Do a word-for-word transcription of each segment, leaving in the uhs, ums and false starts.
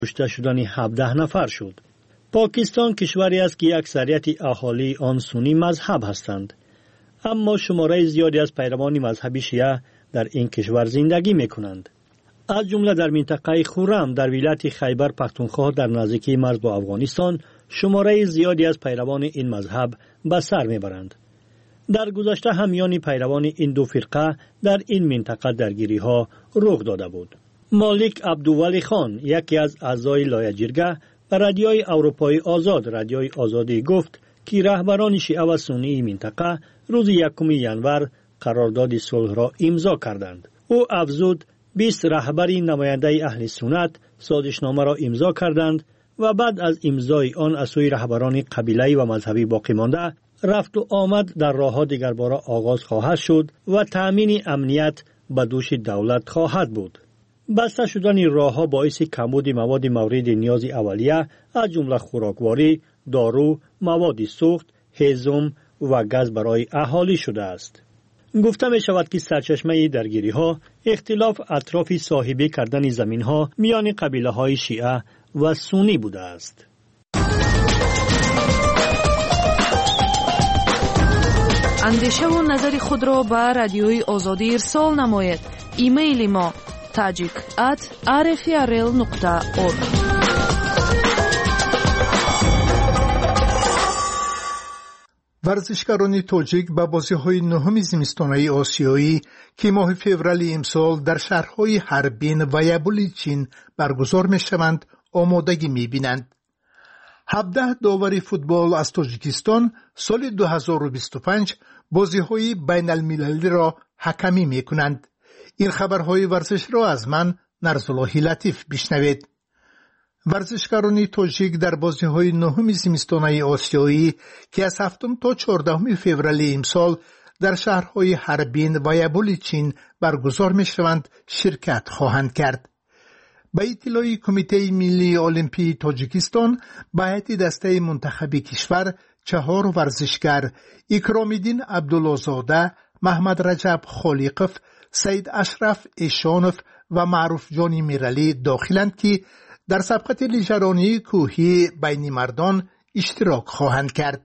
کشته شدن هفده نفر شد. پاکستان کشوری است که اکثریت اهالی آن سنی مذهب هستند، اما شماره زیادی از پیروان مذهب شیعه در این کشور زندگی می‌کنند. از جمله در منطقه خرم در ولایت خیبر پختونخوا در نزدیکی مرز با افغانستان شماره زیادی از پیروان این مذهب به سر میبرند. در گذشته هم میان پیروان این دو فرقه در این منطقه درگیری‌ها رخ داده بود. مالک عبدولی خان، یکی از اعضای لایحه جرگه، به رادیوی اروپایی آزاد رادیوی آزادی گفت که رهبران شیعه و سنی منطقه روز یکم ژانویه قرارداد صلح را امضا کردند. او افزود بیست رهبر نماینده اهل سنت سازشنامه را امضا کردند و بعد از امضای آن از سوی رهبران قبیله‌ای و مذهبی باقی مانده رفت و آمد در راه‌ها دیگرباره آغاز خواهد شد و تأمین امنیت به دوش دولت خواهد بود. بسته شدن راه‌ها باعث کمبود مواد مورد نیاز اولیه از جمله خوراکواری، دارو، مواد سوخت، هیزم و گاز برای اهالی شده است. گفته می شود که سرچشمه درگیری‌ها اختلاف اطراف صاحبی کردن زمین‌ها میان قبیله‌های شیعه و سنی بوده است. اندیشه و نظر خود را به رادیوی آزادی ارسال نمایید. ایمیل ما tajik at r f r l nokta org. ورزشکاران تاجیک به بازی‌های نهم زمستانه آسیایی که ماه فوریه امسال در شهرهای هربین و یبولی چین برگزار می‌شوند آمادگی می‌بینند. هفده داور فوتبال از تاجیکستان سال دو هزار و بیست و پنج بازی‌های بین المللی را حکمی می‌کنند. این خبرهای ورزش را از من نرزالله لطیف بشنوید. ورزشکاران تاجیک در بازی‌های نهم زمستانه آسیایی که از هفتم تا چهاردهم فوریه امسال در شهرهای هربین و یبولی چین برگزار می‌شوند شرکت خواهند کرد. به اطلاع کمیته ملی المپی تاجیکستان به هیئت دسته منتخب کشور چهار ورزشکار اکرام‌الدین عبدالله‌زاده، محمد رجب خالقов، سید اشرف ایشانов و معروف جان میرالی داخلند که در سبقت لیژرانی کوهی بین مردان اشتراک خواهند کرد.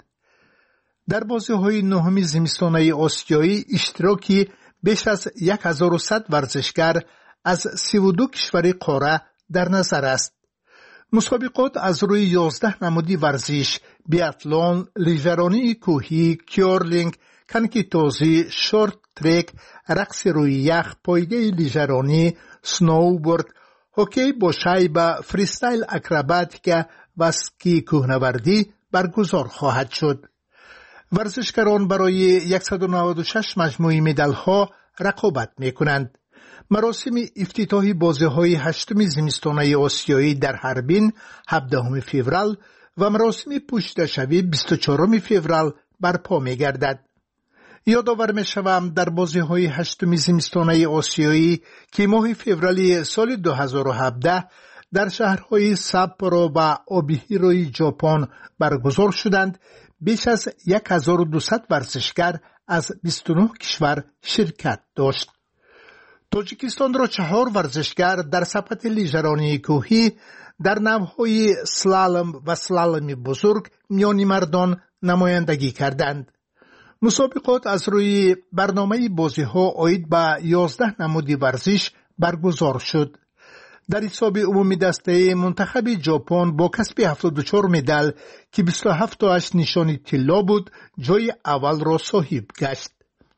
در بازی‌های نهم زمستانه آسیایی اشتراکی بیش از هزار و صد ورزشکار از سی و دو کشور قاره در نظر است. مسابقات از روی یازده نمودی ورزش، بیاتلون، لیژرانی کوهی، کیورلینگ، کنکیتوزی، شورت ترک، رقص روی یخ، پایگاه لیژرانی، سنوبورد، هوکی با شیبه، فریستایل اکروباتیک و اسکی کوهنوردی برگزار خواهد شد. ورزشکاران برای صد و نود و شش مجموعه مدال‌ها رقابت می‌کنند. مراسم افتتاحی بازی‌های هشتم زمستانه آسیایی در هربین هفدهم فوریه و مراسم پشتشوی بیست و چهارم فوریه برپا می‌گردد. یادآور می‌شوم در بازی‌های هشتم زمستانه آسیایی که ماه فوریه سال دو هزار و هفده در شهرهای ساپورو و اوبیهیروی ژاپن برگزار شدند، بیش از هزار و دویست ورزشکار از بیست و نه کشور شرکت داشت. تاجیکستان را چهار ورزشکار در سبقت لیژرانی کوهی در نوع‌های سلالم و سلالم بزرگ میان مردان نمایندگی کردند. مسابقات از روی برنامه بازی‌ها عاید به یازده نمود ورزش برگزار شد. در حساب عمومی دسته منتخب ژاپن با کسب هفتاد و چهار مدال که بیست و هفت تاش نشان طلا بود جای اول را صاحب گشت.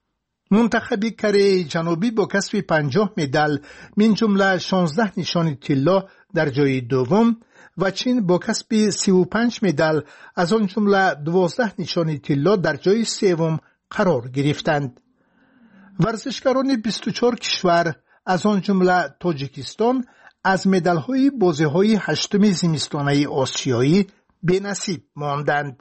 منتخب کره جنوبی با کسب پنجاه مدال من جمله شانزده نشان طلا در جای دوم و چین با کسب سی و پنج مدال از آن جمله دوازده نشان طلا در جای سوم قرار گرفتند. ورزشکاران بیست و چهار کشور از آن جمله تاجیکستان از مدال‌های بازی‌های هشتم زمستانه آسیایی بی‌نصیب ماندند.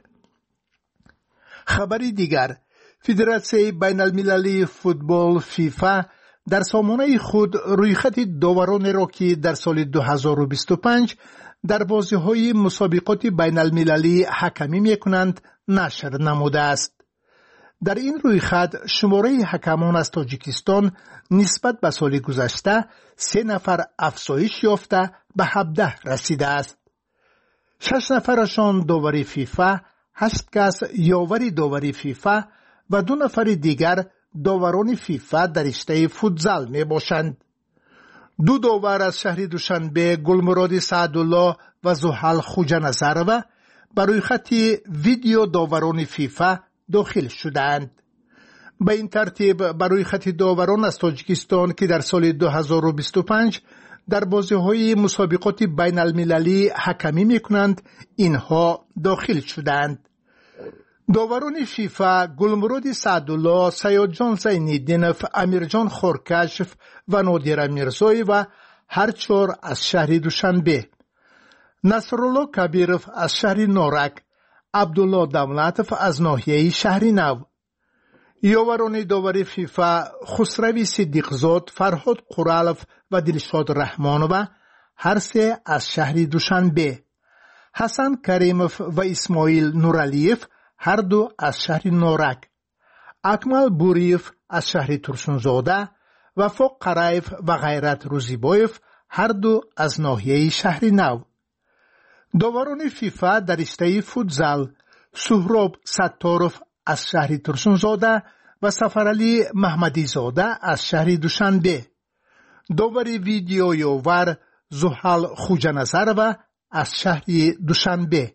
خبری دیگر، فدراسیون بین المللی فوتبال فیفا در سامانه خود رویخط داوران را که در سال دو هزار و بیست و پنج در بازی‌های مسابقات بین المللی حکمی می‌کنند نشر نموده است. در این رویخط شماره حکمان از تاجیکستان نسبت به سال گذشته سه نفر افزایش یافته به هفده رسیده است. شش نفرشان داوری فیفا، هشت کس یاوری داوری فیفا و دو نفر دیگر داوران فیفا در رشته فوتزال می باشند. دو داور از شهر دوشنبه گلمراد سعدالله و زحل خوجانظرова برای خط ویدیو داوران فیفا داخل شدند. به این ترتیب برای خط داوران از تاجیکستان که در سال دو هزار و بیست و پنج در بازی‌های مسابقات بین المللی حکمی می‌کنند اینها داخل شدند. داوران فیفا گلمراد سعدالله، سیادجان زین‌الدینов، امیرجان خورکشف و نادر میرزایeva هر چهار از شهر دوشنبه، نصرالله کبیرov از شهر نارک، عبدالله دولتov از ناحیه شهر نو. یاوران داوری فیفا خسروی صدیقزاد، فرهاد قرالov و دلشاد رحمانova هر سه از شهر دوشنبه، حسن کریمov و اسماعیل نورالیف هر دو از شهر نارک، اکمل بوریف از شهر ترسونزاده، وفاق قرایف و غیرت روزیبایف هر دو از ناحیه شهر نو. داوران فیفا در رشته فوتزال سهراب ستاروف از شهر ترسونزاده و سفرعلی محمدی زاده از شهر دوشنبه. داوری ویدیو یاور زحل خوجانظرova از شهر دوشنبه.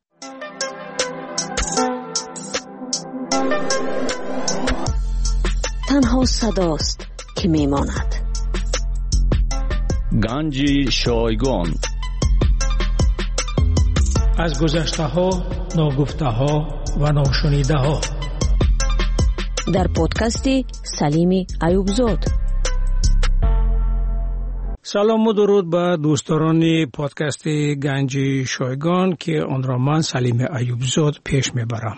تنها صداست که میماند. گنج شایگان از گذشته ها، ناگفته ها و ناشنیده ها در پادکست سلیم ایوبزاد. سلام و درود به دوستان پادکست گنج شایگان که آن را من سلیم ایوبزاد پیش میبرم.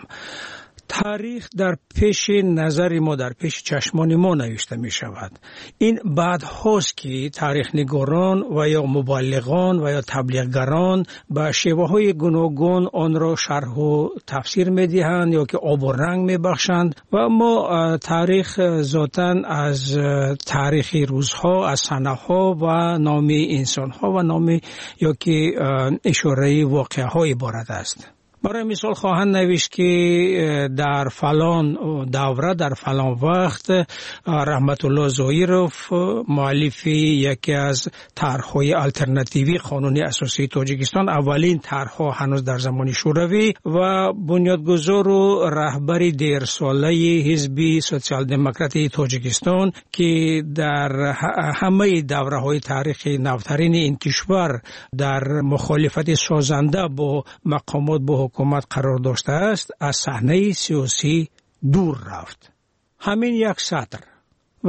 تاریخ در پیش نظر ما، در پیش چشمان ما نوشته می شود. این بعد هاست که تاریخ نگاران و یا مبلغان و یا تبلیغگران به شیوه های گوناگون آن را شرح و تفسیر می دهند یا که آب و رنگ می بخشند و ما تاریخ ذاتاً از تاریخ روزها، از سنه ها و نام انسان ها و نام یا که اشاره واقعه ها عبارت است. برای مثال خواهند نوشت که در فلان دوره، در فلان وقت رحمت الله ظاهرov مؤلف یکی از طرح‌های الटरनेटिव्ی قانون اساسی تاجیکستان، اولین طرح‌ها هنوز در زمان شوروی و بنیادگذار و رهبر دیرساله حزب سوسیال دموکراتی تاجیکستان که در همه دوره‌های تاریخی نوترین این کشور در مخالفت سازنده با مقامات با حکومت قرار داشته است، از صحنه سیاسی دور رفت. همین یک سطر. و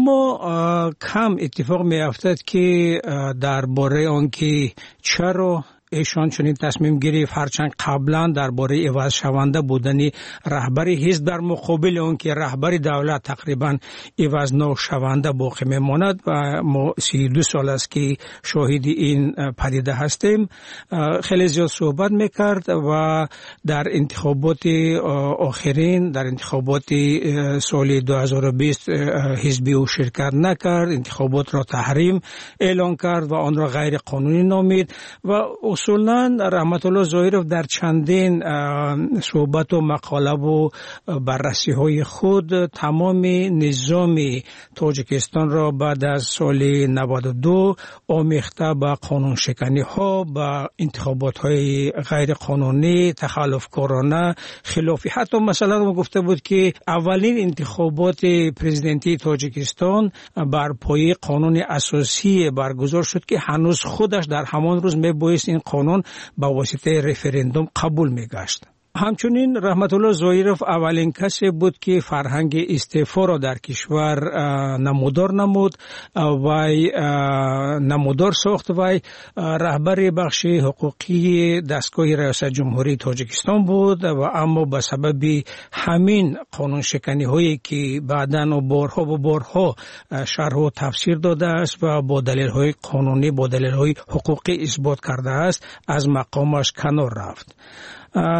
اما کم اتفاق می افتد که درباره آنکه چرا ایشان چنین تصمیم گرفت، هرچند قبلا درباره عوض شونده بودن رهبر حزب در مقابل اون که رهبر دولت تقریبا عوض نشونده باقی میماند و ما سی و دو سال است که شاهد این پدیده هستیم، خیلی زیاد صحبت میکرد و در انتخابات آخرین، در انتخابات سال دو هزار و بیست حزبی او شرکت نکرد، انتخابات را تحریم اعلان کرد و آن را غیر قانونی نامید و اصولاً رحمت الله ظاهرov در چندین صحبت و مقاله و بررسی های خود تمام نظام تاجیکستان را بعد از سال نود و دو آمیخته به قانون شکنی ها، به انتخابات های غیر قانونی، تخلفکارانه، خلافی. حتی مثلا ما گفته بود که اولین انتخابات پرزیدنتی تاجیکستان بر پایه قانون اساسی برگزار شد که هنوز خودش در همان روز میبایست این قانون با واسطه رفرندوم قبول میگشت. همچنین رحمت الله ظاهرov اولین کسی بود که فرهنگ استعفا را در کشور نمودار نمود و نمودار ساخت و رهبر بخش حقوقی دستگاه ریاست جمهوری تاجیکستان بود و اما به سبب همین قانون شکنی هایی که بعداً و بارها و بارها شرح و تفسیر داده است و با دلیل های قانونی، با دلیل های حقوقی اثبات کرده است، از مقامش کنار رفت. رهبر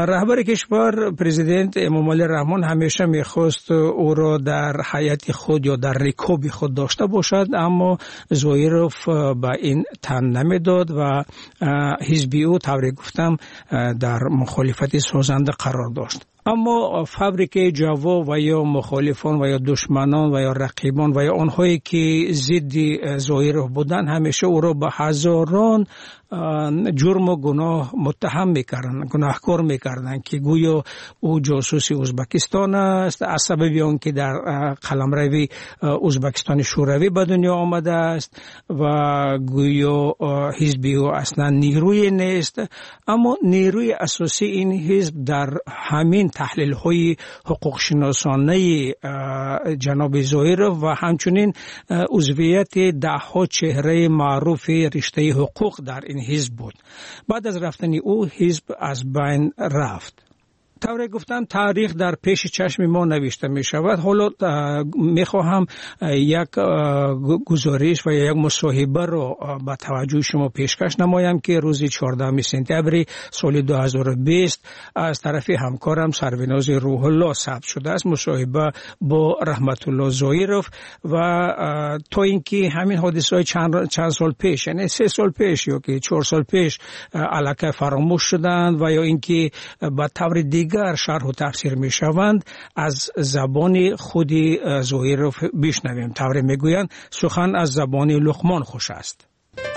کشور پرزیدنت امامعلی رحمان همیشه میخواست او را در حیات خود یا در رکاب خود داشته باشد، اما زویروف به این تن نمیداد و حزبی او طوری گفتم در مخالفت سازنده قرار داشت. اما فابریک جاوا و یا مخالفان و یا دشمنان و یا رقیبان و یا آنهایی که ضد زویروف بودند همیشه او را به هزاران جرم و گناه متهم میکردند، گناهکار میکردند که گویا او جاسوس ازبکستان است، از سبب آن که در قلمرو ازبکستان شوروی به دنیا آمده است و گویا حزب او اصلا نیروی نیست. اما نیروی اساسی این حزب در همین تحلیل های حقوق شناسانه جناب زویروف و همچنین عضویت ده ها چهره معروف رشته حقوق در این حزب بود. بعد از رفتن او حزب از بین رفت. طوری گفتم تاریخ در پیش چشم ما نوشته می شود. حالا می خواهم یک گزارش و یک مصاحبه را به توجه شما پیشکش نمایم که روز چهاردهم سپتامبر سال دو هزار و بیست از طرف همکارم سربناز روح الله ثبت شده است. مصاحبه با رحمت الله زویروف و تا اینکه همین حادثه های چند, چند سال پیش، یعنی سه سال پیش یا که چهار سال پیش الکی فراموش شدند و یا اینکه به طور دیگر شرح و تفسیر می شوند، از زبان خود زویروف بشنویم. طوری می گویند سخن از زبان لقمان خوش است.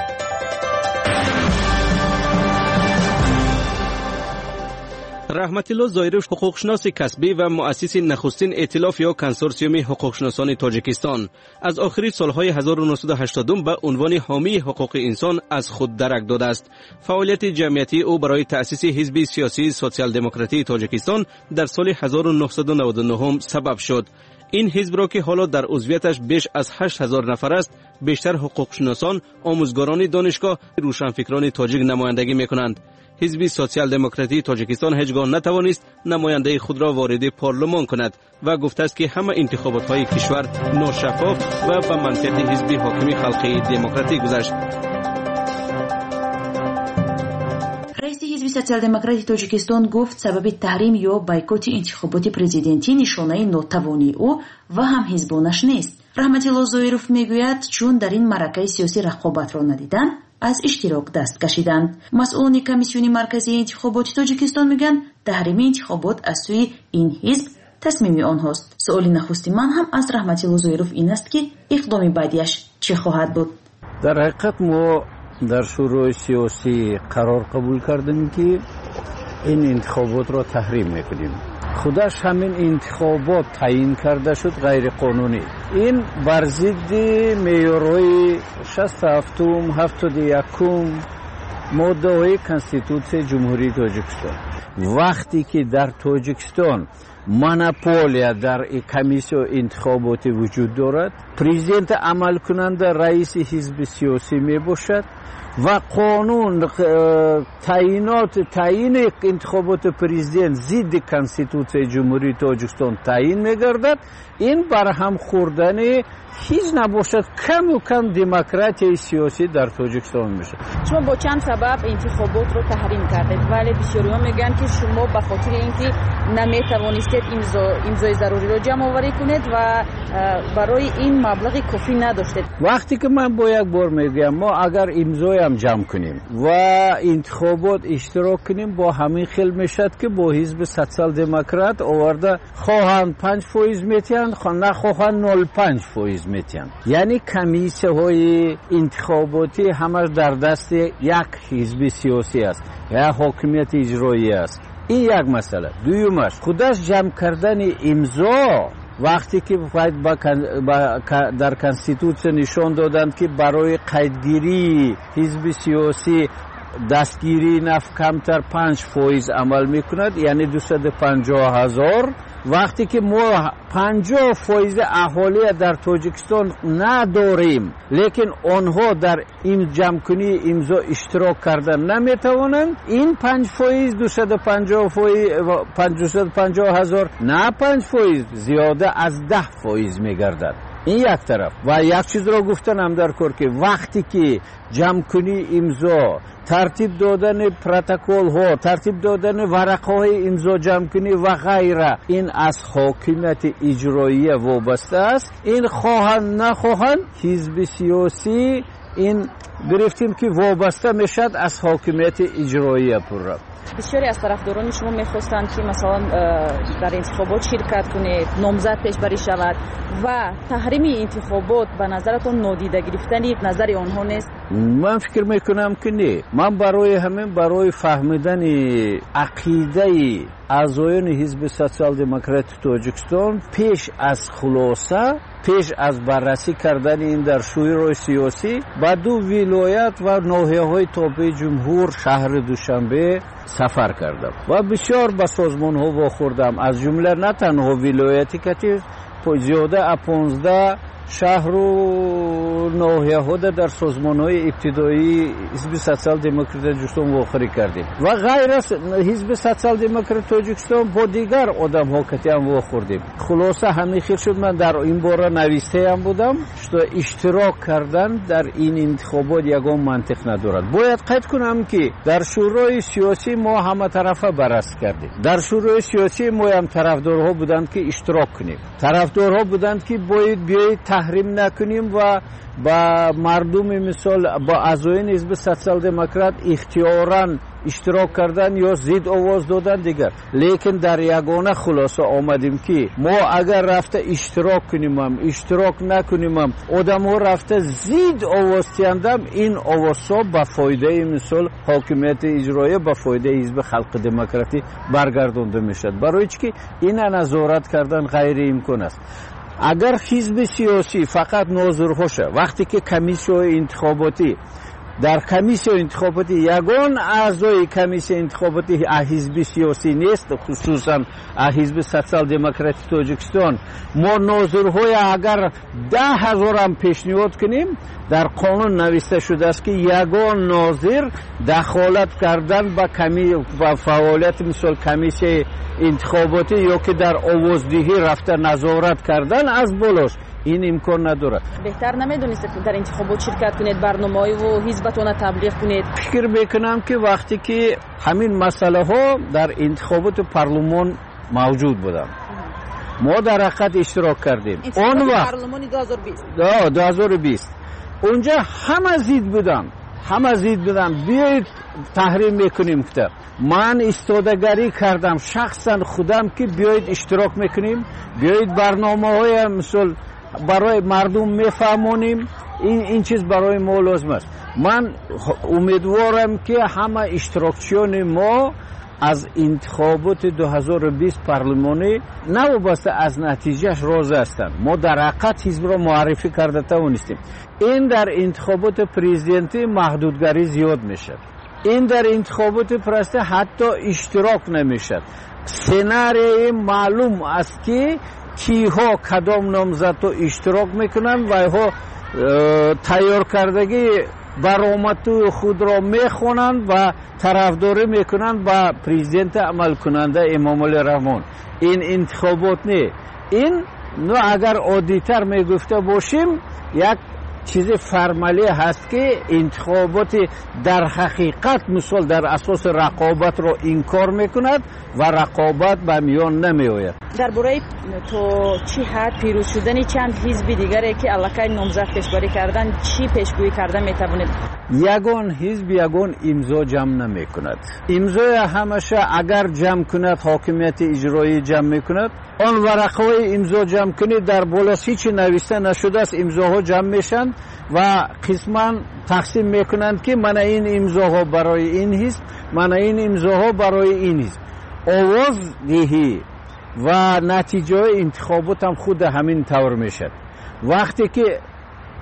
رحمت الله زویروف حقوقشناس کسبی و مؤسس نخستین ائتلاف یا کنسورسیوم حقوقشناسان تاجیکستان از آخری سالهای هزار و نهصد و هشتاد به عنوان حامی حقوق انسان از خود درک داده است. فعالیت جمعیتی او برای تأسیس حزب سیاسی سوسیال دموکراتی تاجیکستان در سال هزار و نهصد و نود و نه سبب شد. این حزب را که حالا در عضویتش بیش از هشت هزار نفر است، بیشتر حقوقشناسان، آموزگاران دانشگاه، روشنفکران تاجیک نمایندگی می‌کنند. حزب سوسیال دموکراتی تاجیکستان هیچگاه نتوانست نماینده خود را وارد پارلمان کند و گفته است که همه انتخابات‌های کشور ناشفاف و به منطق حزب حاکم خلقی دموکراتی گذشت. رئیس حزب سوسیال دموکراتی تاجیکستان گفت سبب تحریم یا بایکوت انتخابات پرزیدنتی نشانه ناتوانی او و هم حزبانش نیست. رحمت الله زویروف میگوید چون در این معرکه سیاسی رقابت را ندیدن از اشتراک دست کشیدند. مسئولان کمیسیون مرکزی انتخابات تاجیکستان میگن تحریم انتخابات از سوی این حزب تصمیم آنهاست. سؤال نخستی من هم از رحمت الله زویروف این است که اقدام بعدیش چه خواهد بود؟ در حقیقت ما در شورای سیاسی قرار قبول کردیم که این انتخابات را تحریم میکنیم. خودش همین انتخابات تعیین کرده شد غیر قانونی. این بر ضد معیارهای شصت و هفت هفتاد و یک ماده های کنستیتوسیون جمهوری تاجیکستان. وقتی که در تاجیکستان مونوپولیا در کمیسیون انتخاباتی وجود دارد، پرزیدنت عمل کننده رئیس حزب سیاسی می باشد و قانون تعیینات تعیین انتخابات پرزیدنت ضد کنستیتوسیون جمهوری تاجیکستان تعیین می‌گردد، این برهم خوردن هیچ نباشد کم و کم دموکراسی سیاسی در تاجیکستان میشه. شما با چند سبب انتخابات رو تحریم کردید، ولی بسیاری‌ها میگن که شما به خاطر اینکه نمیتوانستید امضا امضای ضروری رو جمع آوری کنید و برای این مبلغ کافی نداشتید. وقتی که من با یک بار میگم ما اگر امضای هم جمع کنیم و انتخابات اشتراک کنیم با همین خیل میشد که با حزب سوسیال دموکرات آورده خواهند پنج فیصد میتین، نخواهند نود و پنج فیصد میتین. یعنی کمیسیون های انتخاباتی همش در دست یک حزب سیاسی است یا حاکمیت اجرایی است. این یک مسئله. دویمش خودش جمع کردن امضا وقتی که در کنستیتوسیون نشان دادند که برای قیدگیری حزب سیاسی دستگیری نفت کمتر پنج فیصد عمل میکند، یعنی دویست و پنجاه هزار. وقتی که ما پنجاه فیصد اهالی در تاجیکستان نداریم لیکن آنها در این جمع‌کنی امضا اشتراک کردن نمیتوانند، این پنج فیصد دویست و پنجاه هزار نه پنج فیصد زیاده از ده فیصد میگردد. این یک طرف. و یک چیز رو گفتنم در کار که وقتی که جمع کنی امضا، ترتیب دادن پروتکل ها، ترتیب دادن ورقه های امضا جمع کنی و غیره، این از حاکمیت اجرایی وابسته است. این خواهند نخواهند حزب سیاسی این گرفتیم که وابسته میشد از حاکمیت اجرایی پورا. بسیاری از طرفداران شما میخواستند که مثلا در انتخابات شرکت کنید، نامزد پیشبری شود و تحریم انتخابات به نظرتون نادیده گرفتن نظر آنها نیست؟ من فکر میکنم که نه. من برای همین برای فهمیدن عقیده اعضایان حزب سوسیال دموکرات تاجیکستان پیش از خلاصه، پیش از بررسی کردن این در شورای سیاسی با دو ولایت و ناحیه‌های تابع جمهور شهر دوشنبه سفر کردم و بسیار به سازمان‌ها واخوردم، از جمله نه تنها ولایتی که زیاده از پانزده شهر و ناحیه‌ها در سازمان‌های ابتدایی حزب سوسیال دموکرات تاجیکستان واخوری کردیم و غیر از حزب سوسیال دموکرات تاجیکستان با دیگر آدم‌ها که هم واخوردیم. خلاصه همین خیلی شد من در این باره نویسته هم بودم که اشتراک کردن در این انتخابات یگان منطق ندارد. باید قید کنم که در شورای سیاسی ما همه طرفه بررسی کردیم. در شورای سیاسی ما هم طرفدارها بودند که اشتراک کنیم، طرفدارها بودند که باید بیایید تحریم نکنیم و با مردم مثال با اعضایان حزب سوسیال دموکرات اختیاراً اشتراک کردن یا زید آواز دادن دیگر. لیکن در یگانه خلاصه آمدیم که ما اگر رفته اشتراک کنیم هم اشتراک نکنیم هم آدم ها رفته زید آواز تیندم، این آواز ها با فایده مثال حاکمیت اجرایی با فایده حزب خلق دموکراتی برگردانده میشد. برای چی که این نظارت کردن غیر امکان است. اگر حزب سیاسی فقط ناظرهاشه، وقتی که کمیسیون انتخاباتی در کمیسیون انتخاباتی یگان اعضای کمیسیون انتخاباتی حزب سیاسی نیست، خصوصا حزب سوسیال دموکرات تاجیکستان، ما ناظرهای اگر ده هزار هم پیشنهاد کنیم در قانون نوشته شده است که یگان ناظر دخالت کردن با کمی و فعالیت مثل کمیسیون انتخاباتی یا که در آوازدهی رفته نظارت کردن از بالاش این امکان نداره. بهتر نمیدونید در انتخابات شرکت کنید، برنامه‌ای و حزبتون تبلیغ کنید؟ فکر میکنم که وقتی که همین مسئله ها در انتخابات پارلمان موجود بودن ما در حقیقت اشتراک کردیم. اون وقت پارلمان دو هزار و بیست دو هزار و بیست اونجا همه زید بودن، همه زید بودن بیایید تحریم میکنیم که من استادگری کردم شخصا خودم که بیایید اشتراک میکنیم، بیایید برنامه های مثل برای مردم میفهمونیم، این این چیز برای ما لازم است. من امیدوارم که همه اشتراکچیان ما از انتخابات دو هزار و بیست پارلمانی نوابسته از نتیجهش راضی هستند. ما در حقیقت حزب را معرفی کرده توانستیم. این در انتخابات پرزیدنتی محدودگری زیاد میشه، این در انتخابات پرسته حتی اشتراک نمیشد. سناریوی معلوم است که کیها کدام نامزد تو اشتراک میکنن و ها تیار کردگی برآمد خود را میخونن و طرفداری میکنن با پرزیدنت عمل کننده امام علی رحمان. این انتخابات نه، این نو اگر عادی‌تر میگفته باشیم یک چیز فرمالی هست که انتخابات در حقیقت مثال در اساس رقابت را انکار میکند و رقابت به میان نمی آید. در برای تو چی حد پیروز شدن چند حزب دیگری که علاقه نامزد پیشبری کردن چی پیشگویی کرده میتوانید؟ یگان حزب یگان امضا جمع نمی کند. امضای همشه اگر جمع کند حاکمیت اجرایی جمع میکند، آن ورقهای امضا جمع کنید در بالاش هیچی نوشته نشده است، امضاها جمع میشن و قسما تقسیم میکنند که من این امضاها برای این حزب، من این امضاها برای این حزب. آواز دهی و نتیجه انتخابات هم خود همین طور میشد. وقتی که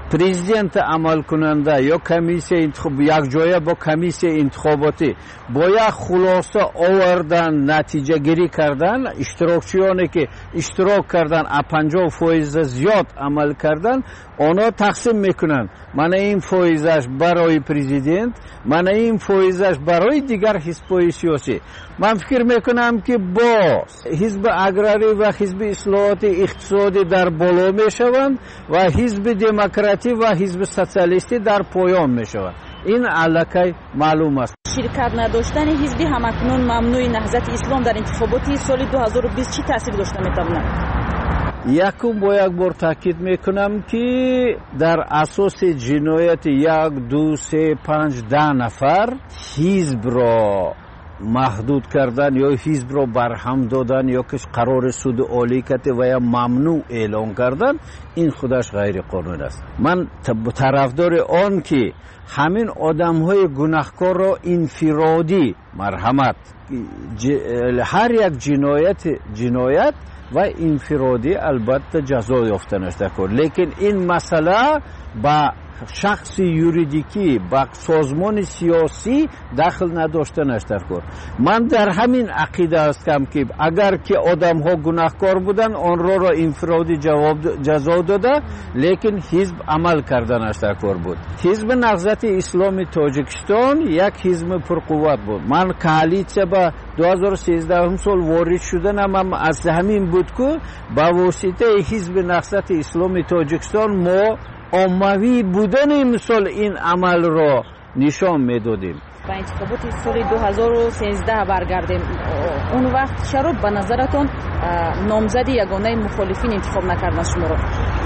президент عمل کننده یا کمیسیه انتخاب یک جایه با کمیسیه انتخاباتی با یک خلاصه آوردن نتیجه گیری کردن اشتراکچیانی که اشتراک کردن پنجاه فایز زیاد عمل کردن اونا تقسیم میکنن من این فایزش برای پرزیدنت من این فایزش برای دیگر حزب‌های سیاسی من فکر میکنم که با حزب اگراری و حزب اصلاحات اقتصادی در بالا میشوند و حزب دموکراتی و حزب سوسیالیستی در پایان میشوند این علکه معلوم است شرکت نداشتن حزبی همکنون ممنوع نهضت اسلام در انتخابات سال دو هزار و بیست چی تاثیر داشته میتواند؟ یکم با یک بار تاکید میکنم که در اساس جنایت یک دو سه پنج ده نفر حزب را محدود کردن یا حزب را برهم دادن یا که قرار سود عالی کرده و یا ممنوع اعلان کردن این خودش غیر قانونی است من طرفدار آن که همین آدم های گناهکار را انفرادی مرحمت هر یک جنایت جنایت و انفرادی البته جزا یافتنش دکر لیکن این مسئله با شخص یوریدیکی با سازمان سیاسی دخل نداشتنش دکر من در همین عقیده هستم که اگر که آدم ها گناهکار بودن آن را را انفرادی جواب جزا داده لیکن حزب عمل کردنش دکر بود حزب نهضت اسلامی تاجیکستان یک حزب پرقوت بود من کالیسیا با دو هزار و سیزده سال وارد شدنم هم از همین بود که با واسطه حزب نهضت اسلامی تاجیکستان ما عمومی بودن مثل این عمل را نشان میدادیم. با انتخابات سال دو هزار و سیزده برگردیم اون وقت چرا به نظرتون نامزد یگانه مخالفین انتخاب نکردن شما رو؟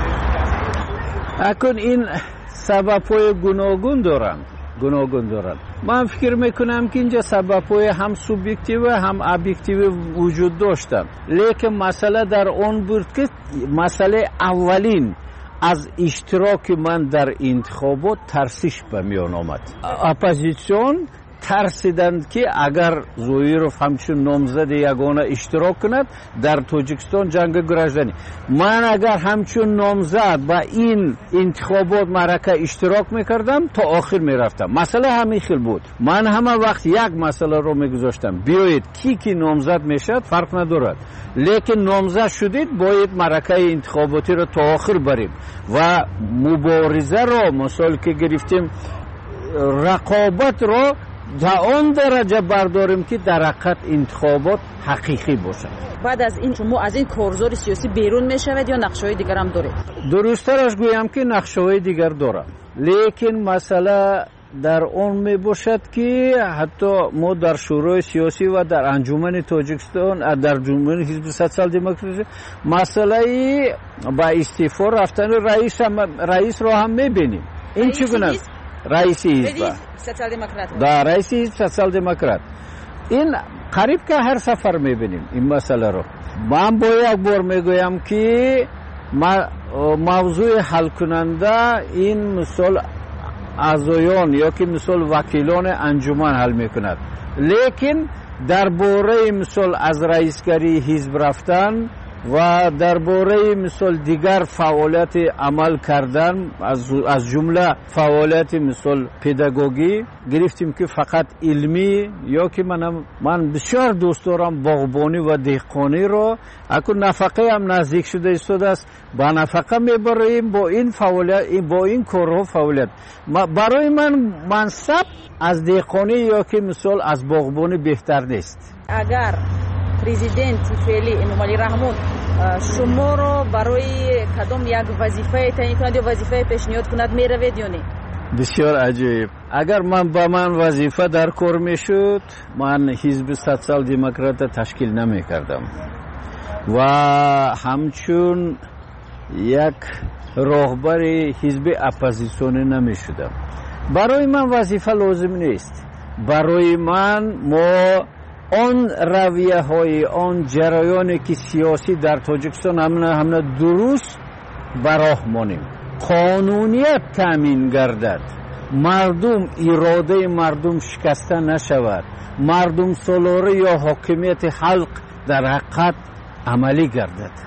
اکنون این سبب‌های گوناگون دارند گوناگون دارند من فکر میکنم که اینجا سبب‌های هم سوبژکتیو هم ابجکتیو وجود داشتند لیکن مسئله در اون بود که مسئله اولین از اشتراک من در انتخابات ترسش به میان آمد اپوزیسیون ترسیدند که اگر زویروف همچون نامزد یگانه اشتراک کند در تاجیکستان جنگ گراژدانی من اگر همچون نامزد با این انتخابات معرکه اشتراک میکردم تا آخر میرفتم مسئله همین خیل بود من همه وقت یک مسئله رو میگذاشتم بیایید کی کی نامزد میشد فرق ندارد لیکن نامزد شدید باید معرکه انتخاباتی رو تا آخر بریم و مبارزه رو مثال که گرفتیم رقابت رو تا آن درجه برداریم که در حقیقت انتخابات حقیقی باشد. بعد از این شما از این کارزار سیاسی بیرون میشوید یا نقشه‌های دیگر هم دارید؟ درست‌ترش گویم که نقشه‌های دیگر دارم لیکن مسئله در اون می باشد که حتی ما در شورای سیاسی و در انجمن تاجیکستان در انجمن حزب سوسیال دموکراسی مسئله با استعفا رفتن رئیس رئیس را هم می‌بینیم این چگونه است رئیس حزب سوسیال دموکرات دا رئیس حزب سوسیال دموکرات این قریب که هر سفر میبینیم این مسئله رو من با یک بار میگویم که موضوع حل کننده این مثال اعضایان یا که مثال وکیلان انجمن حل میکند لیکن درباره مثال از رئیسگری حزب رفتن و درباره مثال دیگر فعالیت عمل کردن از از جمله فعالیت مثال پداگوژی گرفتیم که فقط علمی یا که من من بسیار دوست دارم باغبانی و دهقانی رو اکنون نفقه هم نزدیک شده استاد است با نفقه میبریم با این فعالیت با این کارها فعالیت برای من منصب از دهقانی یا که مثال از باغبانی بهتر نیست. اگر پرزیدنت فعلی امامعلی رحمون شما رو برای کدام یک وظیفه تعیین کند یا وظیفه پیشنهاد کند میروید یا نه؟ بسیار عجیب اگر من با من وظیفه در کار میشد من حزب سوسیال دموکرات تشکیل نمی کردم و همچون یک راهبر حزب اپوزیسیونی نمی شدم برای من وظیفه لازم نیست برای من ما آن رویه های آن جریانی که سیاسی در تاجیکستان همه همه درست براه مانیم قانونیت تامین گردد مردم اراده مردم شکسته نشود مردم سالاره یا حاکمیت خلق در حقیقت عملی گردد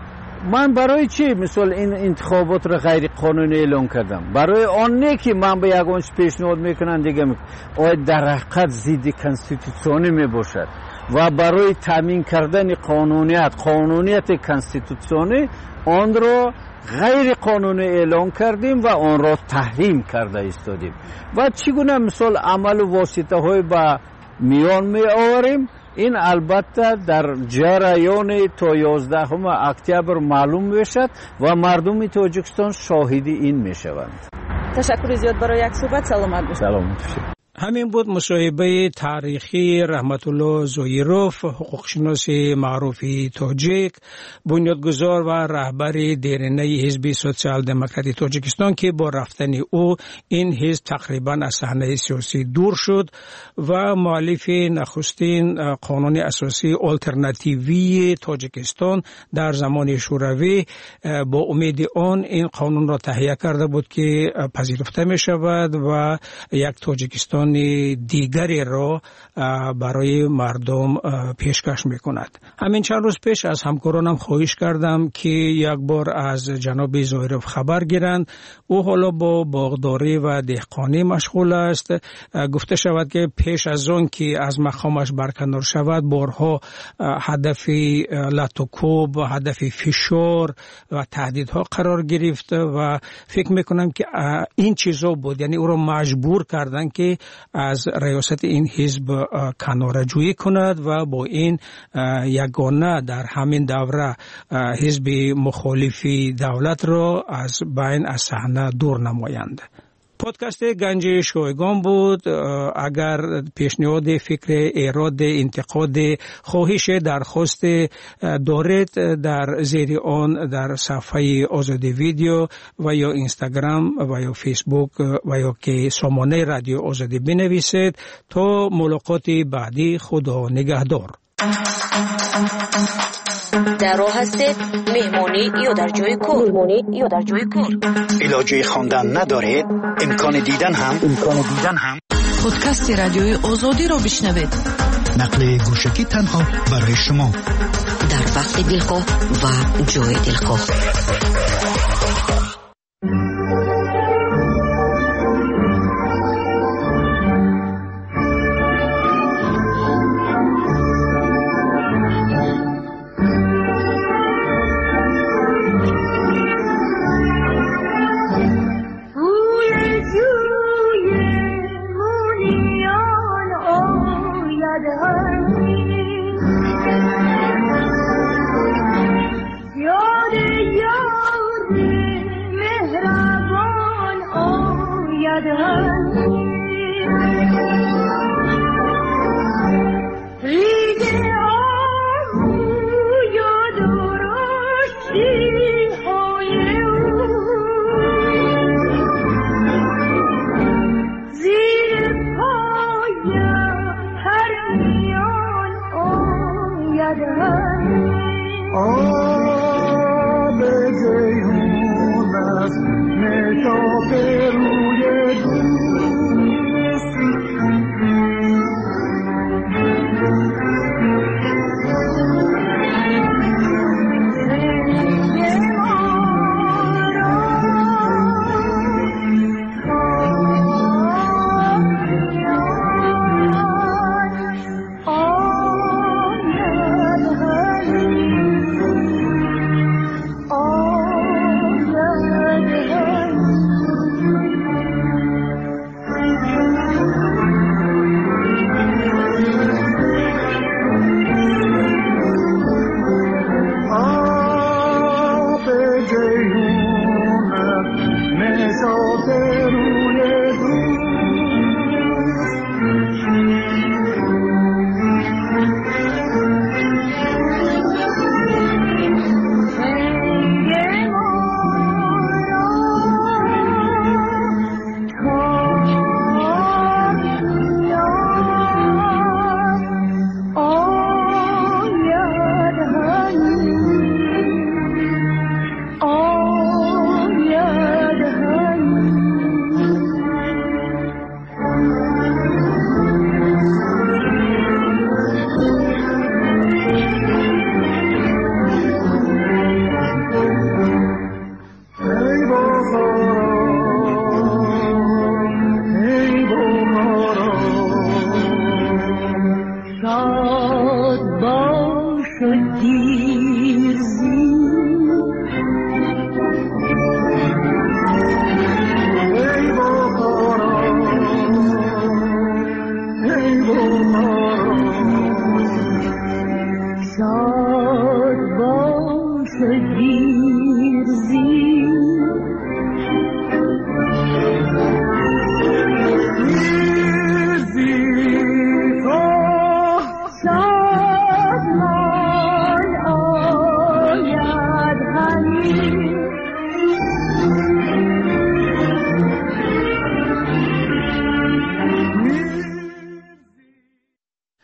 من برای چی مثلا این انتخابات را غیر قانونی اعلام کردم؟ برای آن نه که من به یگانش پیشنهاد میکنم دیگه آیا در حقیقت ضد کانستیتوسیونی میباشد و برای تامین کردن قانونیت قانونیت کانستیتوسیونی آن را غیر قانونی اعلام کردیم و آن را تحریم کرده ایستادیم و چگونه مثال عمل و واسطه های با میان می آوریم. این البته در جریان تا یازدهم اکتبر معلوم میشد و مردم تاجیکستان شاهد این میشوند. تشکر زیاد برای یک صحبت. سلامت باشید. سلامت باشید. همین بود مصاحبه تاریخی رحمت الله زویروف، حقوقشناس معروفی تاجیک، بنیادگذار و رهبر دیرینه حزب سوسیال دموکراتی تاجیکستان که با رفتن او این حزب تقریبا از صحنه سیاسی دور شد و مؤلف نخستین قانون اساسی آلترناتیوی تاجیکستان در زمان شوروی با امید آن این قانون را تهیه کرده بود که پذیرفته می شود و یک تاجیکستان دیگری را برای مردم پیشکش میکند. همین چند روز پیش از همکارانم خواهش کردم که یک بار از جناب زویروف خبر گیرند. او حالا با باغداری و دهقانی مشغول است. گفته شود که پیش از آن که از مقامش برکنار شود بارها هدف لطوکوب و هدف فشار و تهدیدها قرار گرفت و فکر میکنم که این چیزا بود، یعنی او را مجبور کردن که از ریاست این حزب کناره‌جویی کند و با این یگانه در همین دوره حزب مخالف دولت را از بین از صحنه دور نمایند. پادکست گنج شایگان بود. اگر پیشنهاد، فکر، ایراد، انتقاد، خواهش، درخواست دارید در زیر آن در صفحه آزادی ویدیو و یا اینستاگرام و یا فیسبوک و یا که سامانه رادیو آزادی بنویسید. تا ملاقات بعدی، خدا نگهدار. در راه هستید، مهمانی یا در جای کار مهمانی یا در جای کار علاجه خواندن ندارید، امکان دیدن هم امکان دیدن هم پادکست رادیوی آزادی را بشنوید. نقل گوشکی تنها برای شما در وقت دلخواه و جای دلخواه. آب جیهون است، میتا